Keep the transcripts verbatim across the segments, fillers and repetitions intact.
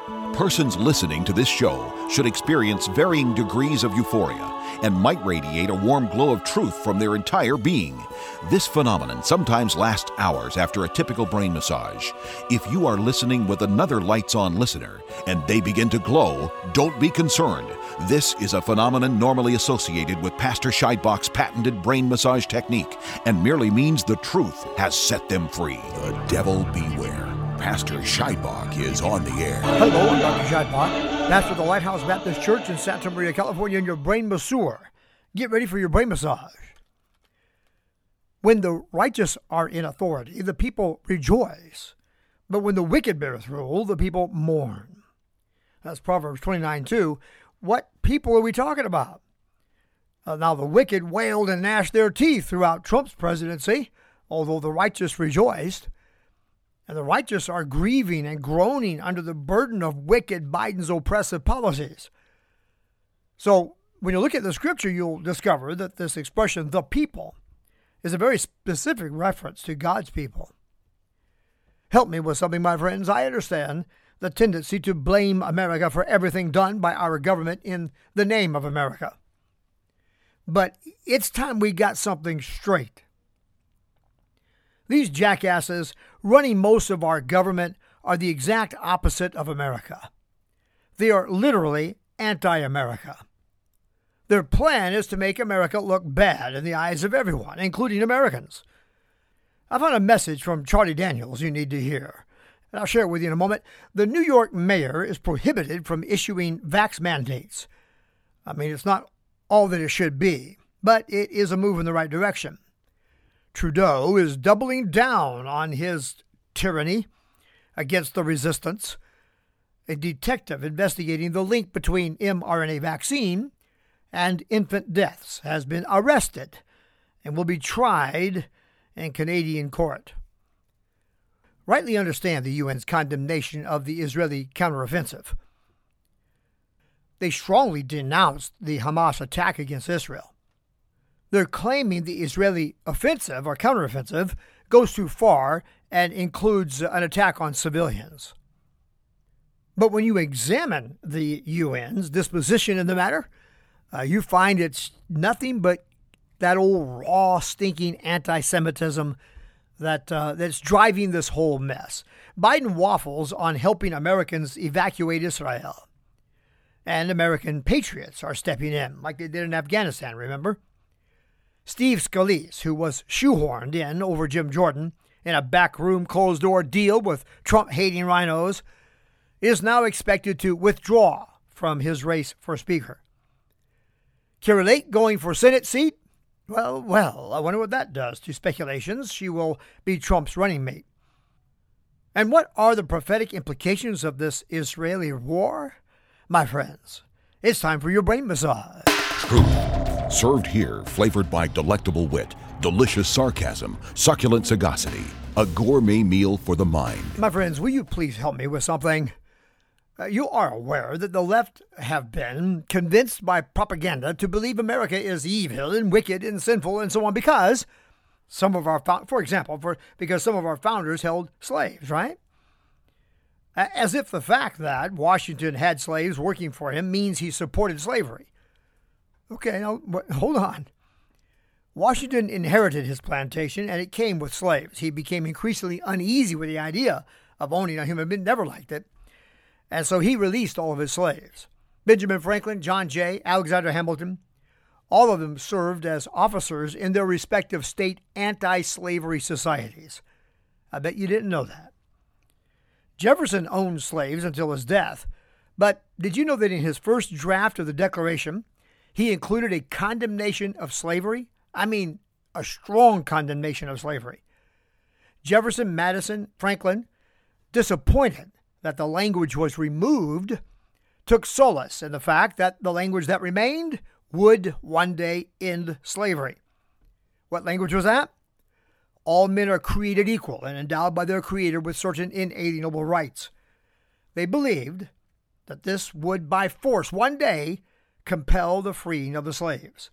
Persons listening to this show should experience varying degrees of euphoria and might radiate a warm glow of truth from their entire being. This phenomenon sometimes lasts hours after a typical brain massage. If you are listening with another lights-on listener and they begin to glow, don't be concerned. This is a phenomenon normally associated with Pastor Scheidbach's patented brain massage technique and merely means the truth has set them free. The devil beware. Pastor Scheidbach is on the air. Hello, I'm Doctor Scheidbach, pastor of the Lighthouse Baptist Church in Santa Maria, California, and your brain masseur. Get ready for your brain massage. When the righteous are in authority, the people rejoice. But when the wicked beareth rule, the people mourn. That's Proverbs twenty-nine two. What people are we talking about? Uh, now, the wicked wailed and gnashed their teeth throughout Trump's presidency, although the righteous rejoiced. And the righteous are grieving and groaning under the burden of wicked Biden's oppressive policies. So when you look at the scripture, you'll discover that this expression, the people, is a very specific reference to God's people. Help me with something, my friends. I understand the tendency to blame America for everything done by our government in the name of America. But it's time we got something straight. These jackasses running most of our government are the exact opposite of America. They are literally anti-America. Their plan is to make America look bad in the eyes of everyone, including Americans. I found a message from Charlie Daniels you need to hear, and I'll share it with you in a moment. The New York mayor is prohibited from issuing vax mandates. I mean, it's not all that it should be, but it is a move in the right direction. Trudeau is doubling down on his tyranny against the resistance. A detective investigating the link between mRNA vaccine and infant deaths has been arrested and will be tried in Canadian court. Rightly understand the U N's condemnation of the Israeli counteroffensive. They strongly denounced the Hamas attack against Israel. They're claiming the Israeli offensive or counteroffensive goes too far and includes an attack on civilians. But when you examine the U N's disposition in the matter, uh, you find it's nothing but that old raw, stinking anti-Semitism that uh, that's driving this whole mess. Biden waffles on helping Americans evacuate Israel. And American patriots are stepping in, like they did in Afghanistan, remember? Steve Scalise, who was shoehorned in over Jim Jordan in a backroom closed-door deal with Trump-hating rhinos, is now expected to withdraw from his race for Speaker. Kari Lake going for Senate seat? Well, well, I wonder what that does to speculations she will be Trump's running mate. And what are the prophetic implications of this Israeli war? My friends, it's time for your brain massage. Truth. Served here, flavored by delectable wit, delicious sarcasm, succulent sagacity. A gourmet meal for the mind. My friends, will you please help me with something? Uh, you are aware that the left have been convinced by propaganda to believe America is evil and wicked and sinful and so on because some of our, for example, for because some of our founders held slaves, right? As if the fact that Washington had slaves working for him means he supported slavery. Okay, now, hold on. Washington inherited his plantation, and it came with slaves. He became increasingly uneasy with the idea of owning a human being, never liked it, and so he released all of his slaves. Benjamin Franklin, John Jay, Alexander Hamilton, all of them served as officers in their respective state anti-slavery societies. I bet you didn't know that. Jefferson owned slaves until his death, but did you know that in his first draft of the Declaration, he included a condemnation of slavery? I mean, a strong condemnation of slavery. Jefferson, Madison, Franklin, disappointed that the language was removed, took solace in the fact that the language that remained would one day end slavery. What language was that? All men are created equal and endowed by their Creator with certain inalienable rights. They believed that this would by force one day compel the freeing of the slaves.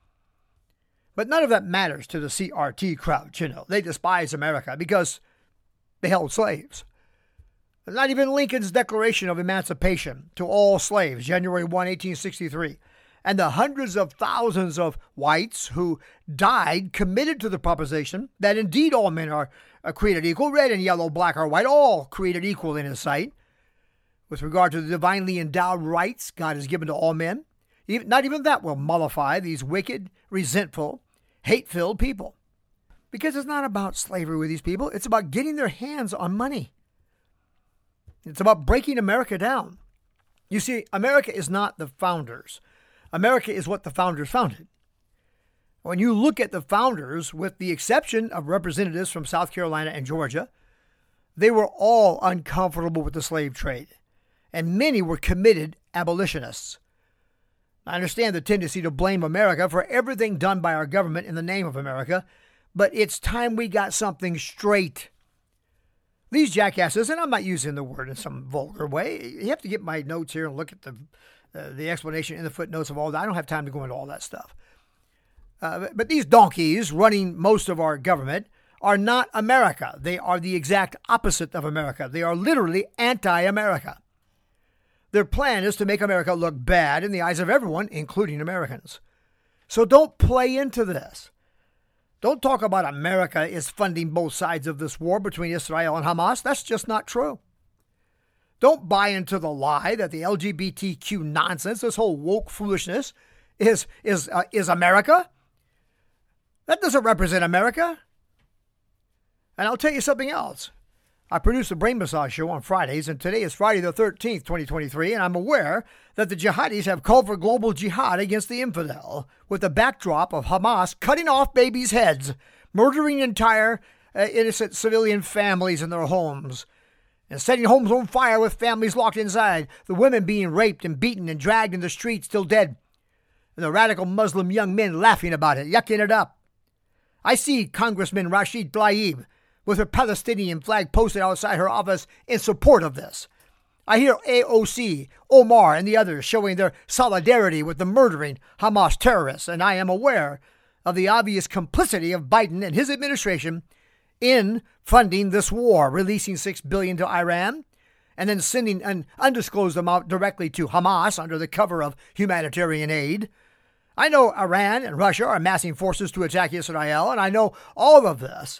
But none of that matters to the C R T crowd, you know. They despise America because they held slaves. Not even Lincoln's Declaration of Emancipation to all slaves, January first, eighteen sixty-three, and the hundreds of thousands of whites who died committed to the proposition that indeed all men are created equal, red and yellow, black or white, all created equal in his sight. With regard to the divinely endowed rights God has given to all men, even, not even that will mollify these wicked, resentful, hate-filled people. Because it's not about slavery with these people. It's about getting their hands on money. It's about breaking America down. You see, America is not the founders. America is what the founders founded. When you look at the founders, with the exception of representatives from South Carolina and Georgia, they were all uncomfortable with the slave trade, and many were committed abolitionists. I understand the tendency to blame America for everything done by our government in the name of America, but it's time we got something straight. These jackasses, and I'm not using the word in some vulgar way. You have to get my notes here and look at the uh, the explanation in the footnotes of all that. I don't have time to go into all that stuff. Uh, but, but these donkeys running most of our government are not America. They are the exact opposite of America. They are literally anti-America. Their plan is to make America look bad in the eyes of everyone, including Americans. So don't play into this. Don't talk about America is funding both sides of this war between Israel and Hamas. That's just not true. Don't buy into the lie that the L G B T Q nonsense, this whole woke foolishness, is is uh, is America. That doesn't represent America. And I'll tell you something else. I produce a brain massage show on Fridays, and today is Friday the thirteenth, twenty twenty-three, and I'm aware that the jihadis have called for global jihad against the infidel, with the backdrop of Hamas cutting off babies' heads, murdering entire uh, innocent civilian families in their homes, and setting homes on fire with families locked inside, the women being raped and beaten and dragged in the streets till dead, and the radical Muslim young men laughing about it, yucking it up. I see Congressman Rashid Tlaib with her Palestinian flag posted outside her office in support of this. I hear A O C, Omar, and the others showing their solidarity with the murdering Hamas terrorists, and I am aware of the obvious complicity of Biden and his administration in funding this war, releasing six billion dollars to Iran, and then sending an undisclosed amount directly to Hamas under the cover of humanitarian aid. I know Iran and Russia are amassing forces to attack Israel, and I know all of this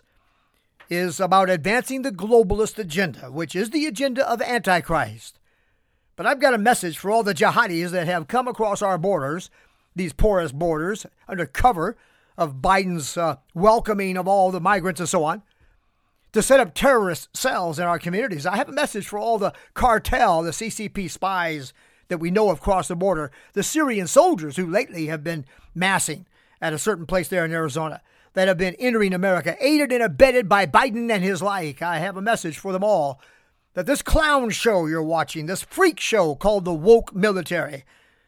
is about advancing the globalist agenda, which is the agenda of Antichrist. But I've got a message for all the jihadis that have come across our borders, these porous borders, under cover of Biden's uh, welcoming of all the migrants and so on, to set up terrorist cells in our communities. I have a message for all the cartel, the C C P spies that we know have crossed the border, the Syrian soldiers who lately have been massing at a certain place there in Arizona, that have been entering America, aided and abetted by Biden and his like. I have a message for them all, that this clown show you're watching, this freak show called the woke military,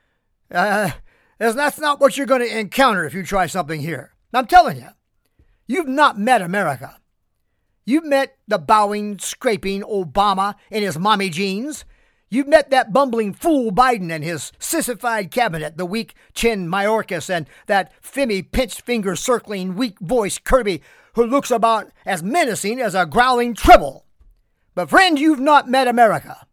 uh, that's not what you're going to encounter if you try something here. I'm telling you, you've not met America. You've met the bowing, scraping Obama in his mommy jeans. You've met that bumbling fool Biden and his sissified cabinet, the weak chin Mayorkas and that Femi pinched finger circling weak voice Kirby, who looks about as menacing as a growling Tribble. But friend, you've not met America.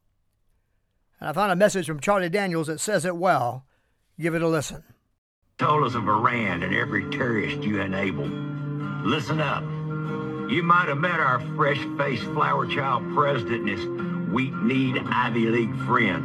And I found a message from Charlie Daniels that says it well. Give it a listen. Told us of Iran and every terrorist you enabled. Listen up. You might have met our fresh-faced flower child president and his weak-kneed Ivy League friends.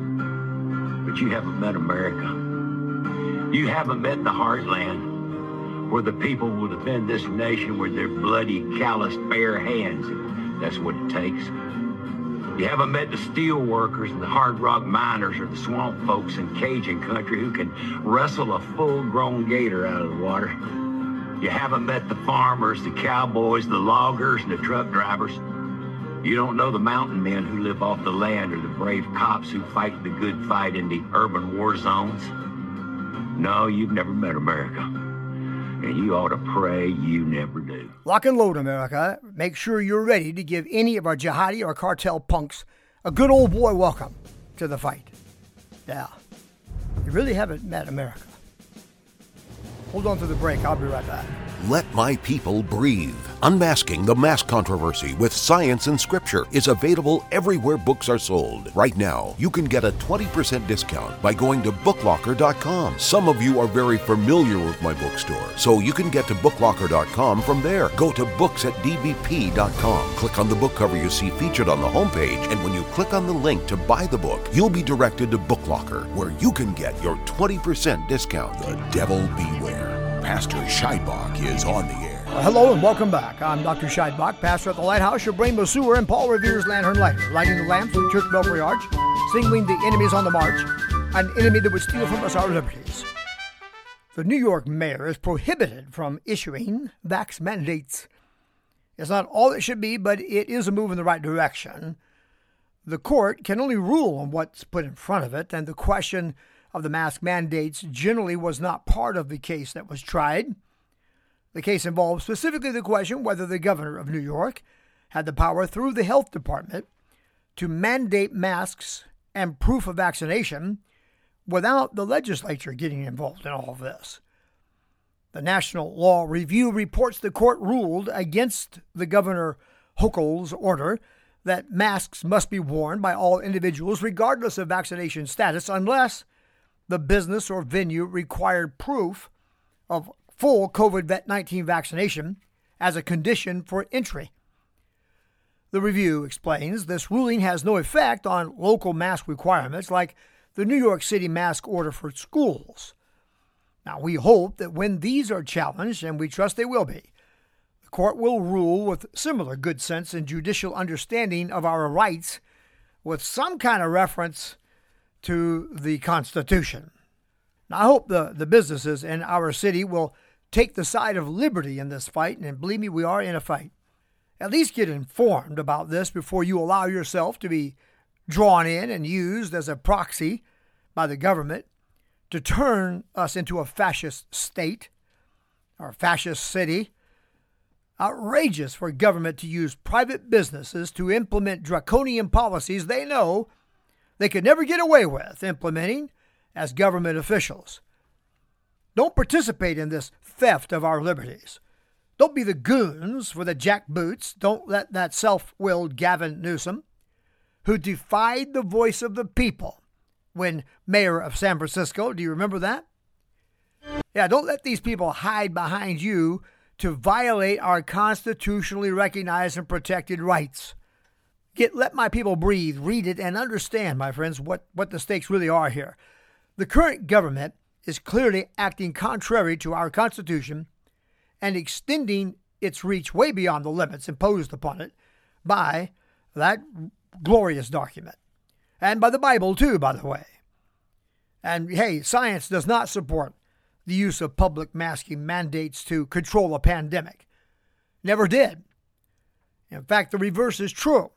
But you haven't met America. You haven't met the heartland, where the people will defend this nation with their bloody, calloused, bare hands. That's what it takes. You haven't met the steel workers and the hard rock miners or the swamp folks in Cajun country who can wrestle a full-grown gator out of the water. You haven't met the farmers, the cowboys, the loggers, and the truck drivers. You don't know the mountain men who live off the land or the brave cops who fight the good fight in the urban war zones. No, you've never met America. And you ought to pray you never do. Lock and load, America. Make sure you're ready to give any of our jihadi or cartel punks a good old boy welcome to the fight. Yeah, you really haven't met America. Hold on to the break. I'll be right back. Let My People Breathe. Unmasking the Mask Controversy with Science and Scripture is available everywhere books are sold. Right now, you can get a twenty percent discount by going to book locker dot com. Some of you are very familiar with my bookstore, so you can get to book locker dot com from there. Go to books at d b p dot com. Click on the book cover you see featured on the homepage, and when you click on the link to buy the book, you'll be directed to Book Locker, where you can get your twenty percent discount. The devil beware. Pastor Scheidbach is on the air. Well, hello and welcome back. I'm Doctor Scheidbach, pastor at the Lighthouse, your Rainbow Sewer, and Paul Revere's Lantern Lighter, lighting the lamps of the Church Belfry Arch, signaling the enemies on the march, an enemy that would steal from us our liberties. The New York mayor is prohibited from issuing vax mandates. It's not all it should be, but it is a move in the right direction. The court can only rule on what's put in front of it, and the question of the mask mandates generally was not part of the case that was tried. The case involved specifically the question whether the governor of New York had the power through the health department to mandate masks and proof of vaccination without the legislature getting involved in all of this. The National Law Review reports the court ruled against the Governor Hochul's order that masks must be worn by all individuals regardless of vaccination status unless the business or venue required proof of full covid nineteen vaccination as a condition for entry. The review explains this ruling has no effect on local mask requirements like the New York City mask order for schools. Now, we hope that when these are challenged, and we trust they will be, the court will rule with similar good sense and judicial understanding of our rights with some kind of reference to the Constitution. Now, I hope the, the businesses in our city will take the side of liberty in this fight, and believe me, we are in a fight. At least get informed about this before you allow yourself to be drawn in and used as a proxy by the government to turn us into a fascist state or fascist city. Outrageous for government to use private businesses to implement draconian policies they know they could never get away with implementing as government officials. Don't participate in this theft of our liberties. Don't be the goons for the jackboots. Don't let that self-willed Gavin Newsom, who defied the voice of the people when mayor of San Francisco. Do you remember that? Yeah, don't let these people hide behind you to violate our constitutionally recognized and protected rights. Get Let My People Breathe, read it, and understand, my friends, what, what the stakes really are here. The current government is clearly acting contrary to our Constitution and extending its reach way beyond the limits imposed upon it by that glorious document. And by the Bible, too, by the way. And, hey, science does not support the use of public masking mandates to control a pandemic. Never did. In fact, the reverse is true.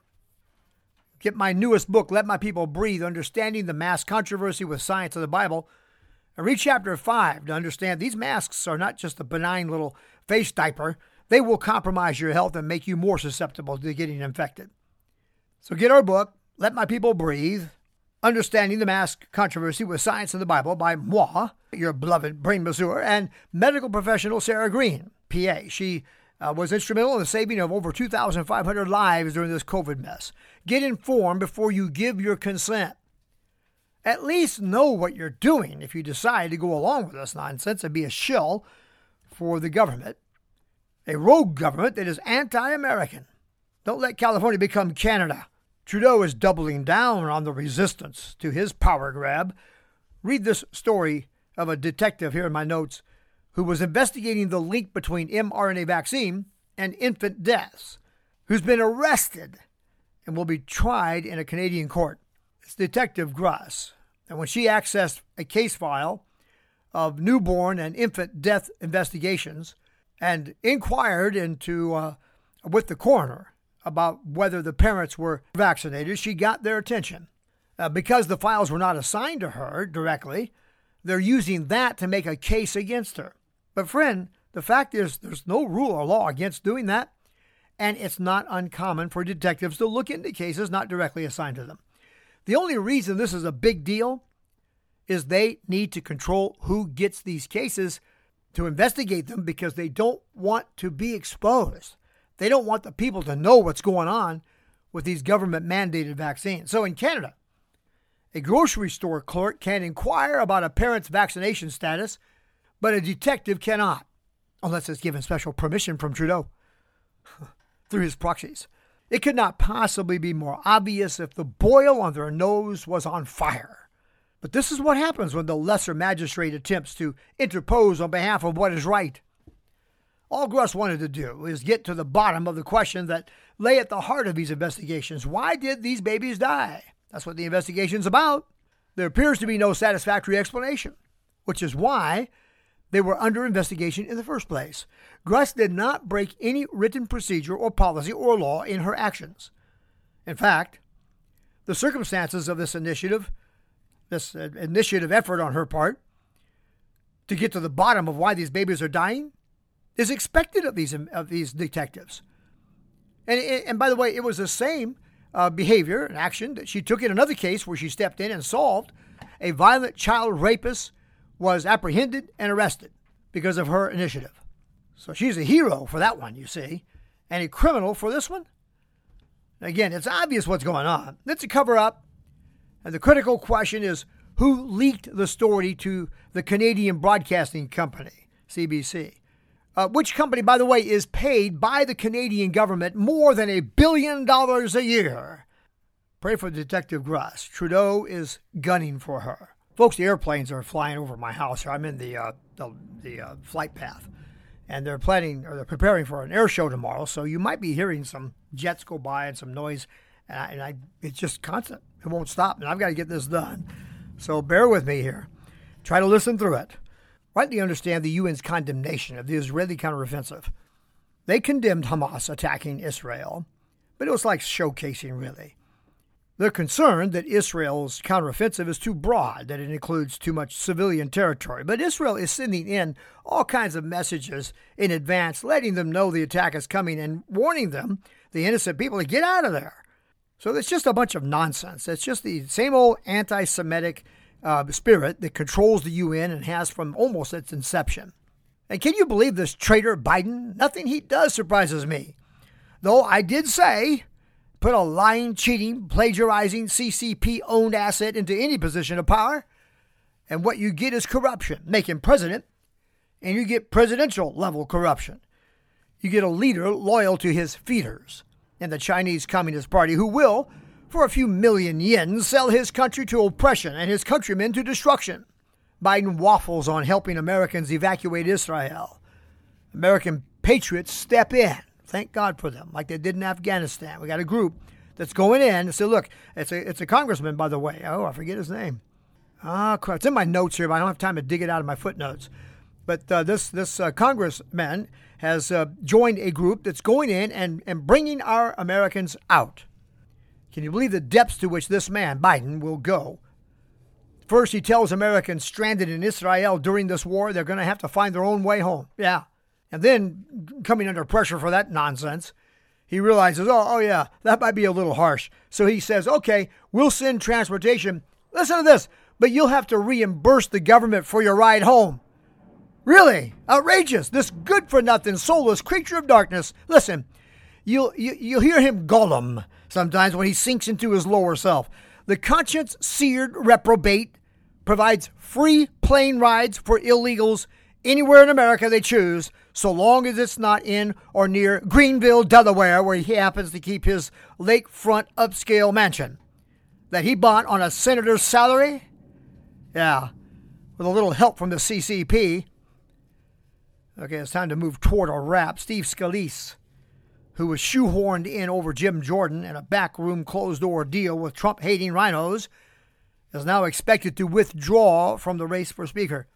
Get my newest book, Let My People Breathe, Understanding the Mask Controversy with Science of the Bible, and read chapter five to understand these masks are not just a benign little face diaper. They will compromise your health and make you more susceptible to getting infected. So get our book, Let My People Breathe, Understanding the Mask Controversy with Science of the Bible by moi, your beloved brain masseur, and medical professional Sarah Green, P A. She Uh, was instrumental in the saving of over two thousand five hundred lives during this COVID mess. Get informed before you give your consent. At least know what you're doing if you decide to go along with this nonsense and be a shill for the government. A rogue government that is anti-American. Don't let California become Canada. Trudeau is doubling down on the resistance to his power grab. Read this story of a detective here in my notes who was investigating the link between mRNA vaccine and infant deaths, who's been arrested and will be tried in a Canadian court. It's Detective Gruss. And when she accessed a case file of newborn and infant death investigations and inquired into uh, with the coroner about whether the parents were vaccinated, she got their attention. Uh, because the files were not assigned to her directly, they're using that to make a case against her. But friend, the fact is there's no rule or law against doing that, and it's not uncommon for detectives to look into cases not directly assigned to them. The only reason this is a big deal is they need to control who gets these cases to investigate them because they don't want to be exposed. They don't want the people to know what's going on with these government-mandated vaccines. So in Canada, a grocery store clerk can inquire about a parent's vaccination status, but a detective cannot, unless it's given special permission from Trudeau through his proxies. It could not possibly be more obvious if the boil on their nose was on fire. But this is what happens when the lesser magistrate attempts to interpose on behalf of what is right. All Gruss wanted to do is get to the bottom of the question that lay at the heart of these investigations. Why did these babies die? That's what the investigation's about. There appears to be no satisfactory explanation, which is why they were under investigation in the first place. Gruss did not break any written procedure or policy or law in her actions. In fact, the circumstances of this initiative, this initiative effort on her part, to get to the bottom of why these babies are dying, is expected of these of these detectives. And, and by the way, it was the same uh, behavior and action that she took in another case where she stepped in and solved. A violent child rapist was apprehended and arrested because of her initiative. So she's a hero for that one, you see, and a criminal for this one. Again, it's obvious what's going on. It's a cover-up, and the critical question is who leaked the story to the Canadian Broadcasting Company, C B C, uh, which company, by the way, is paid by the Canadian government more than a billion dollars a year. Pray for Detective Gruss. Trudeau is gunning for her. Folks, the airplanes are flying over my house. I'm in the uh, the, the uh, flight path, and they're planning or they're preparing for an air show tomorrow. So you might be hearing some jets go by and some noise, and I, and I it's just constant. It won't stop, and I've got to get this done. So bear with me here. Try to listen through it. Rightly understand the U N's condemnation of the Israeli counteroffensive. They condemned Hamas attacking Israel, but it was like showcasing, really. They're concerned that Israel's counteroffensive is too broad, that it includes too much civilian territory. But Israel is sending in all kinds of messages in advance, letting them know the attack is coming and warning them, the innocent people, to get out of there. So it's just a bunch of nonsense. It's just the same old anti-Semitic uh, spirit that controls the U N and has from almost its inception. And can you believe this traitor Biden? Nothing he does surprises me. Though I did say, put a lying, cheating, plagiarizing C C P-owned asset into any position of power, and what you get is corruption. Make him president, and you get presidential-level corruption. You get a leader loyal to his feeders in the Chinese Communist Party who will, for a few million yen, sell his country to oppression and his countrymen to destruction. Biden waffles on helping Americans evacuate Israel. American patriots step in. Thank God for them, like they did in Afghanistan. We got a group that's going in and say, look, it's a it's a congressman, by the way. Oh, I forget his name. Ah, crap. It's in my notes here, but I don't have time to dig it out of my footnotes. But uh, this this uh, congressman has uh, joined a group that's going in and, and bringing our Americans out. Can you believe the depths to which this man, Biden, will go? First, he tells Americans stranded in Israel during this war they're going to have to find their own way home. Yeah. And then, coming under pressure for that nonsense, he realizes, oh, oh yeah, that might be a little harsh. So he says, okay, we'll send transportation. Listen to this, but you'll have to reimburse the government for your ride home. Really? Outrageous. This good-for-nothing, soulless creature of darkness. Listen, you'll, you, you'll hear him Gollum sometimes when he sinks into his lower self. The conscience-seared reprobate provides free plane rides for illegals anywhere in America they choose, so long as it's not in or near Greenville, Delaware, where he happens to keep his lakefront upscale mansion that he bought on a senator's salary. Yeah, with a little help from the C C P. Okay, it's time to move toward a wrap. Steve Scalise, who was shoehorned in over Jim Jordan in a backroom closed-door deal with Trump-hating rhinos, is now expected to withdraw from the race for Speaker.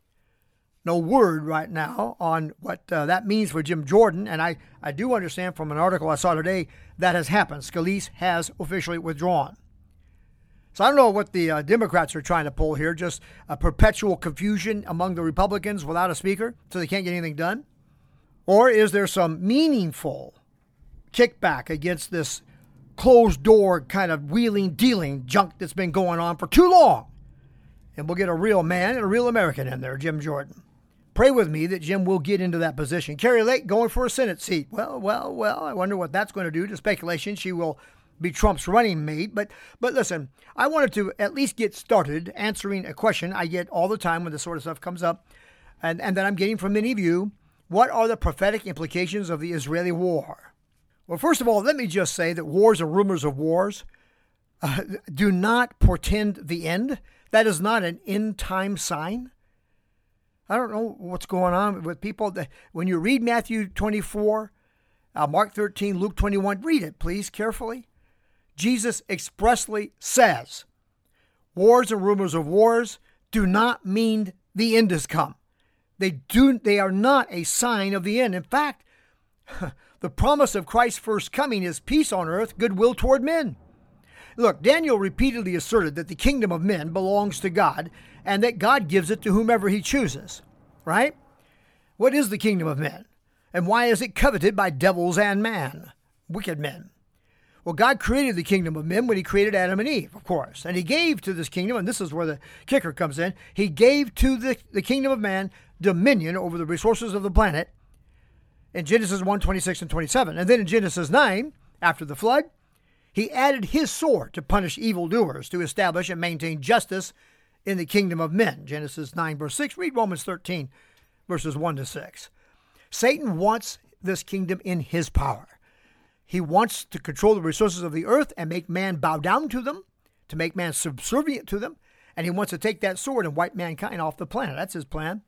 No word right now on what uh, that means for Jim Jordan, and I, I do understand from an article I saw today that has happened. Scalise has officially withdrawn. So I don't know what the uh, Democrats are trying to pull here, just a perpetual confusion among the Republicans without a speaker so they can't get anything done? Or is there some meaningful kickback against this closed-door kind of wheeling-dealing junk that's been going on for too long? And we'll get a real man and a real American in there, Jim Jordan. Pray with me that Jim will get into that position. Carrie Lake going for a Senate seat. Well, well, well, I wonder what that's going to do to speculation. She will be Trump's running mate. But but listen, I wanted to at least get started answering a question I get all the time when this sort of stuff comes up, and, and that I'm getting from many of you. What are the prophetic implications of the Israeli war? Well, first of all, let me just say that wars and rumors of wars uh, do not portend the end. That is not an end time sign. I don't know what's going on with people. When you read Matthew twenty-four, uh, Mark thirteen, Luke twenty-one, read it, please, carefully. Jesus expressly says, wars and rumors of wars do not mean the end has come. They do. They are not a sign of the end. In fact, the promise of Christ's first coming is peace on earth, goodwill toward men. Look, Daniel repeatedly asserted that the kingdom of men belongs to God and that God gives it to whomever he chooses, right? What is the kingdom of men? And why is it coveted by devils and man, wicked men? Well, God created the kingdom of men when he created Adam and Eve, of course. And he gave to this kingdom, and this is where the kicker comes in, he gave to the, the kingdom of man dominion over the resources of the planet in Genesis one, twenty-six and twenty-seven. And then in Genesis nine, after the flood, he added his sword to punish evildoers, to establish and maintain justice in the kingdom of men. Genesis nine, verse six. Read Romans thirteen, verses one to six. Satan wants this kingdom in his power. He wants to control the resources of the earth and make man bow down to them, to make man subservient to them. And he wants to take that sword and wipe mankind off the planet. That's his plan.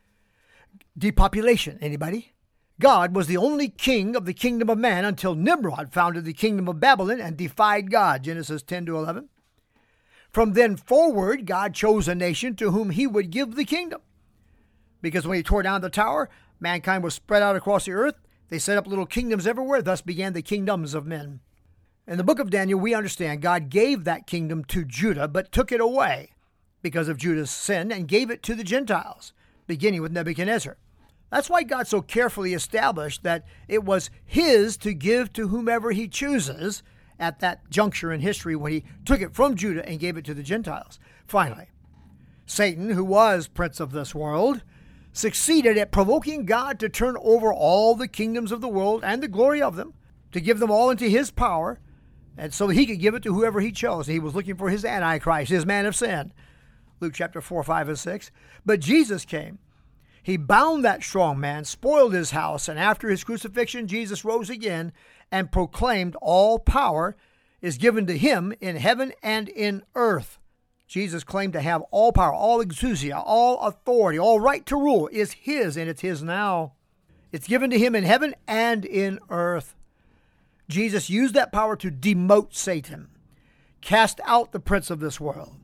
Depopulation. Anybody? God was the only king of the kingdom of man until Nimrod founded the kingdom of Babylon and defied God. Genesis ten to eleven. From then forward, God chose a nation to whom he would give the kingdom. Because when he tore down the tower, mankind was spread out across the earth. They set up little kingdoms everywhere. Thus began the kingdoms of men. In the book of Daniel, we understand God gave that kingdom to Judah, but took it away because of Judah's sin and gave it to the Gentiles, beginning with Nebuchadnezzar. That's why God so carefully established that it was his to give to whomever he chooses at that juncture in history when he took it from Judah and gave it to the Gentiles. Finally, Satan, who was prince of this world, succeeded at provoking God to turn over all the kingdoms of the world and the glory of them, to give them all into his power, and so he could give it to whoever he chose. He was looking for his Antichrist, his man of sin. Luke chapter four, five, and six. But Jesus came. He bound that strong man, spoiled his house, and after his crucifixion, Jesus rose again and proclaimed all power is given to him in heaven and in earth. Jesus claimed to have all power, all exousia, all authority, all right to rule is his, and it's his now. It's given to him in heaven and in earth. Jesus used that power to demote Satan, cast out the prince of this world.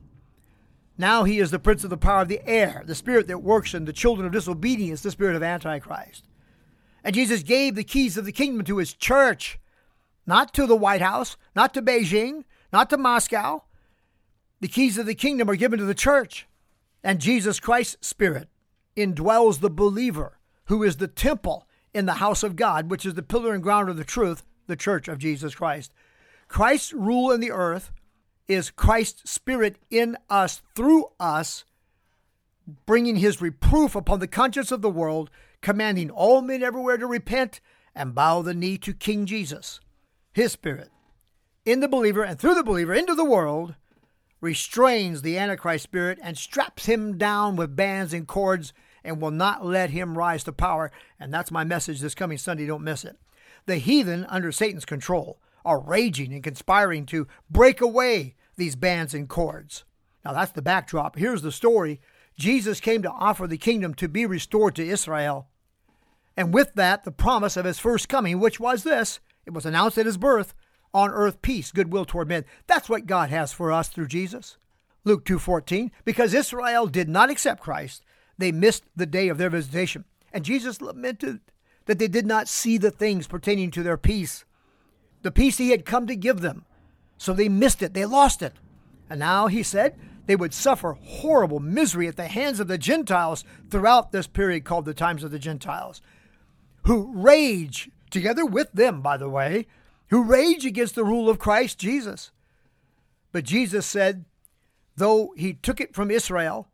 Now he is the prince of the power of the air, the spirit that works in the children of disobedience, the spirit of Antichrist. And Jesus gave the keys of the kingdom to his church, not to the White House, not to Beijing, not to Moscow. The keys of the kingdom are given to the church. And Jesus Christ's spirit indwells the believer, who is the temple in the house of God, which is the pillar and ground of the truth, the church of Jesus Christ. Christ's rule in the earth is Christ's spirit in us, through us, bringing his reproof upon the conscience of the world, commanding all men everywhere to repent and bow the knee to King Jesus. His spirit in the believer and through the believer into the world restrains the Antichrist spirit and straps him down with bands and cords and will not let him rise to power. And that's my message this coming Sunday. Don't miss it. The heathen under Satan's control are raging and conspiring to break away these bands and cords. Now that's the backdrop. Here's the story. Jesus came to offer the kingdom to be restored to Israel. And with that, the promise of his first coming, which was this. It was announced at his birth. On earth, peace, goodwill toward men. That's what God has for us through Jesus. Luke two fourteen, because Israel did not accept Christ, they missed the day of their visitation. And Jesus lamented that they did not see the things pertaining to their peace, the peace he had come to give them. So they missed it. They lost it. And now, he said, they would suffer horrible misery at the hands of the Gentiles throughout this period called the times of the Gentiles, who rage together with them, by the way, who rage against the rule of Christ Jesus. But Jesus said, though he took it from Israel,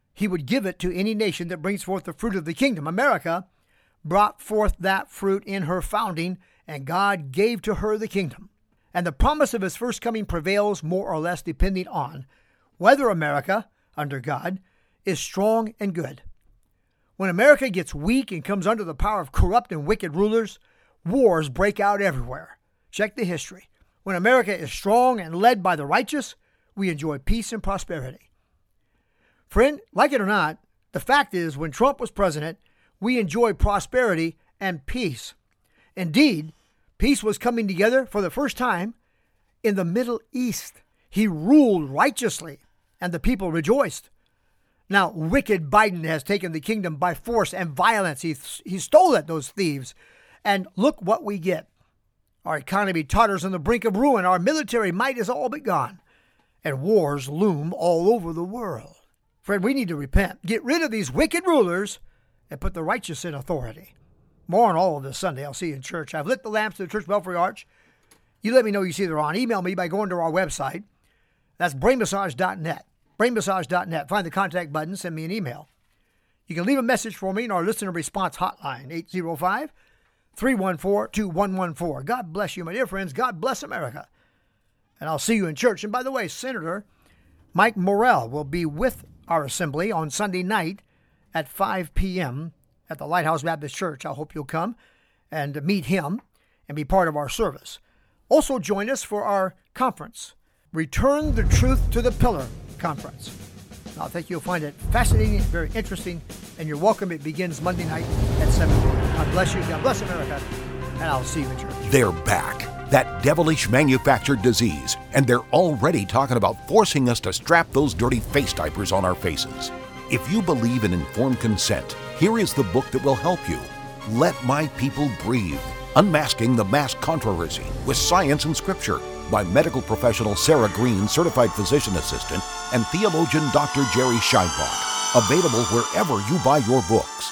he would give it to any nation that brings forth the fruit of the kingdom. America brought forth that fruit in her founding, and God gave to her the kingdom. And the promise of his first coming prevails more or less depending on whether America, under God, is strong and good. When America gets weak and comes under the power of corrupt and wicked rulers, wars break out everywhere. Check the history. When America is strong and led by the righteous, we enjoy peace and prosperity. Friend, like it or not, the fact is when Trump was president, we enjoyed prosperity and peace. Indeed, peace was coming together for the first time in the Middle East. He ruled righteously, and the people rejoiced. Now, wicked Biden has taken the kingdom by force and violence. He, he stole it, those thieves. And look what we get. Our economy totters on the brink of ruin. Our military might is all but gone. And wars loom all over the world. Friend, we need to repent. Get rid of these wicked rulers and put the righteous in authority. More on all of this Sunday. I'll see you in church. I've lit the lamps of the church belfry arch. You let me know you see they're on. Email me by going to our website. That's brain massage dot net. brain massage dot net. Find the contact button. Send me an email. You can leave a message for me in our listener response hotline, eight zero five, three one four, two one one four. God bless you, my dear friends. God bless America. And I'll see you in church. And by the way, Senator Mike Morrell will be with our assembly on Sunday night at five p.m. at the Lighthouse Baptist Church. I hope you'll come and meet him and be part of our service. Also join us for our conference, Return the Truth to the Pillar Conference. I think you'll find it fascinating, very interesting, and you're welcome. It begins Monday night at seven p.m. God bless you. God bless America. And I'll see you in church. They're back. That devilish manufactured disease. And they're already talking about forcing us to strap those dirty face diapers on our faces. If you believe in informed consent, here is the book that will help you. Let My People Breathe. Unmasking the Mask Controversy with Science and Scripture by medical professional Sarah Green, certified physician assistant, and theologian Doctor Jerry Scheibach. Available wherever you buy your books.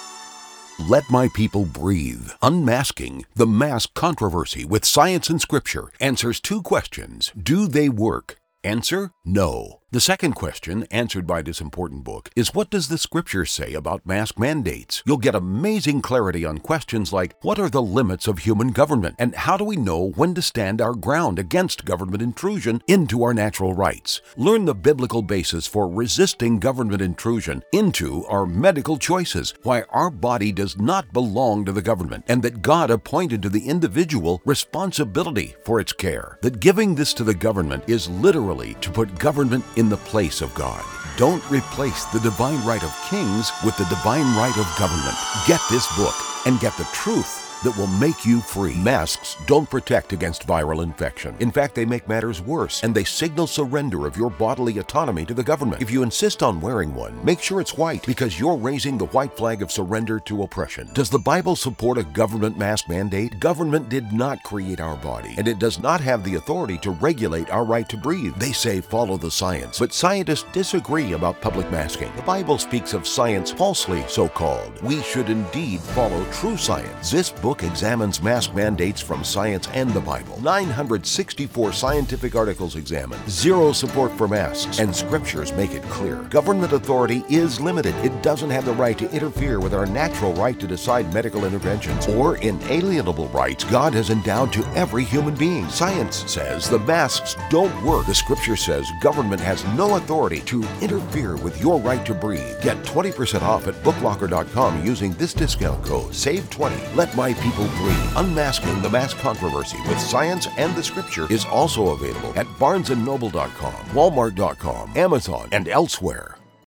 Let My People Breathe. Unmasking the Mask Controversy with Science and Scripture answers two questions. Do they work? Answer, no. The second question, answered by this important book, is what does the Scripture say about mask mandates? You'll get amazing clarity on questions like, what are the limits of human government? And how do we know when to stand our ground against government intrusion into our natural rights? Learn the biblical basis for resisting government intrusion into our medical choices, why our body does not belong to the government, and that God appointed to the individual responsibility for its care. That giving this to the government is literally to put government in the place of God. Don't replace the divine right of kings with the divine right of government. Get this book and get the truth that will make you free. Masks don't protect against viral infection. In fact, they make matters worse, and they signal surrender of your bodily autonomy to the government. If you insist on wearing one, make sure it's white, because you're raising the white flag of surrender to oppression. Does the Bible support a government mask mandate? Government did not create our body, and it does not have the authority to regulate our right to breathe. They say follow the science, but scientists disagree about public masking. The Bible speaks of science falsely so-called. We should indeed follow true science. This book examines mask mandates from science and the Bible. nine hundred sixty-four scientific articles examined. Zero support for masks, and scriptures make it clear. Government authority is limited. It doesn't have the right to interfere with our natural right to decide medical interventions or inalienable rights God has endowed to every human being. Science says the masks don't work. The scripture says government has no authority to interfere with your right to breathe. Get twenty percent off at book locker dot com using this discount code. Save twenty. Let My People Breathe. Unmasking the Mask Controversy with Science and the Scripture is also available at barnes and noble dot com, walmart dot com, Amazon, and elsewhere.